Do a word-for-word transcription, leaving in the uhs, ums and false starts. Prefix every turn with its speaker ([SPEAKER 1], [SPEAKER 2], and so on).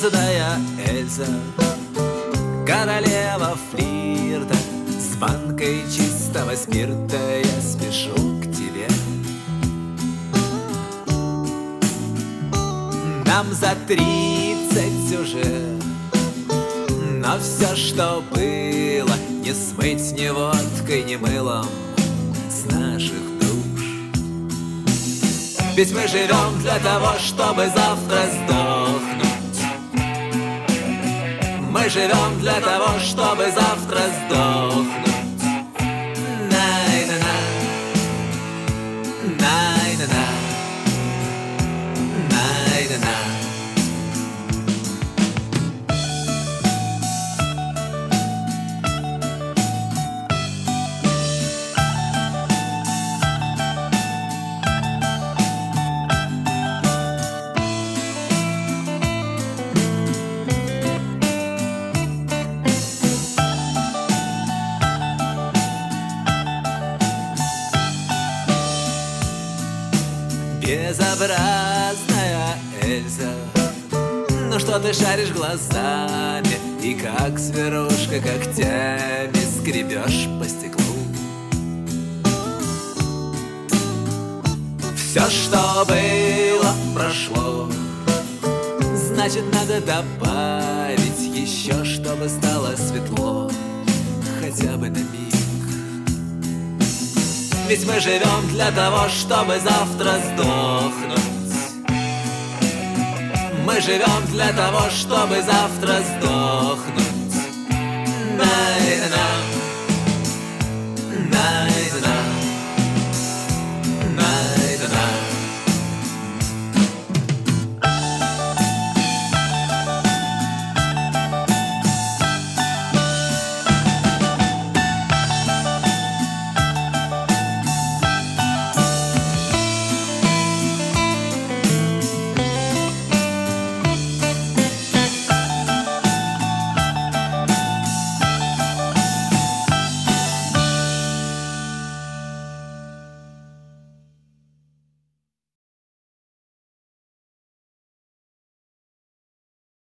[SPEAKER 1] Безобразная Эльза, королева флирта, с банкой чистого спирта я спешу к тебе. Нам за тридцать уже, но все, что было, не смыть ни водкой, ни мылом с наших душ. Ведь мы живем для того, чтобы завтра сдохнуть. Мы живем для того, чтобы завтра сдохнуть. Най-на-на, най-на-на, най-на-на. Безобразная Эльза, ну что ты шаришь глазами и как зверушка когтями скребешь по стеклу. Все, что было, прошло, значит, надо добавить еще, чтобы стало светло, хотя бы на миг. Ведь мы живем для того, чтобы завтра сдохнуть. Мы живем для того, чтобы завтра сдохнуть. На-на-на.